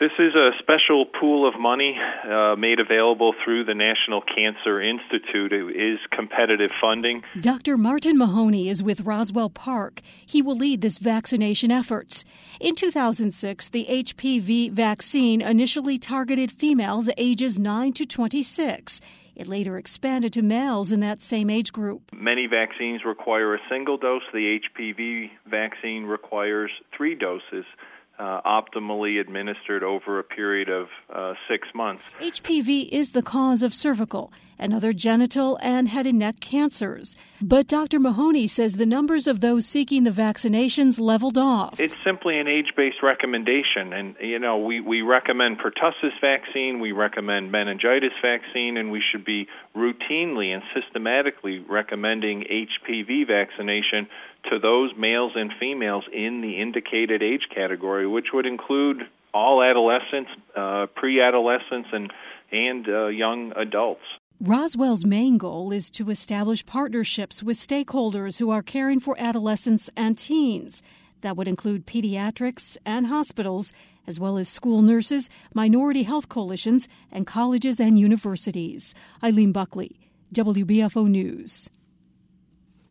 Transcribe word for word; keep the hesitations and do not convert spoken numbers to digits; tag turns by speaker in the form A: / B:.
A: This is a special pool of money uh, made available through the National Cancer Institute. It is competitive funding.
B: Doctor Martin Mahoney is with Roswell Park. He will lead this vaccination effort. In two thousand six, the H P V vaccine initially targeted females ages nine to twenty-six. It later expanded to males in that same age group.
A: Many vaccines require a single dose. The H P V vaccine requires three doses. Uh, optimally administered over a period of uh, six months.
B: H P V is the cause of cervical and other genital and head and neck cancers. But Doctor Mahoney says the numbers of those seeking the vaccinations leveled off.
A: It's simply an age-based recommendation. And, you know, we, we recommend pertussis vaccine, we recommend meningitis vaccine, and we should be routinely and systematically recommending H P V vaccination to those males and females in the indicated age category, which would include all adolescents, uh, pre-adolescents, and, and uh, young adults.
B: Roswell's main goal is to establish partnerships with stakeholders who are caring for adolescents and teens. That would include pediatrics and hospitals, as well as school nurses, minority health coalitions, and colleges and universities. Eileen Buckley, W B F O News.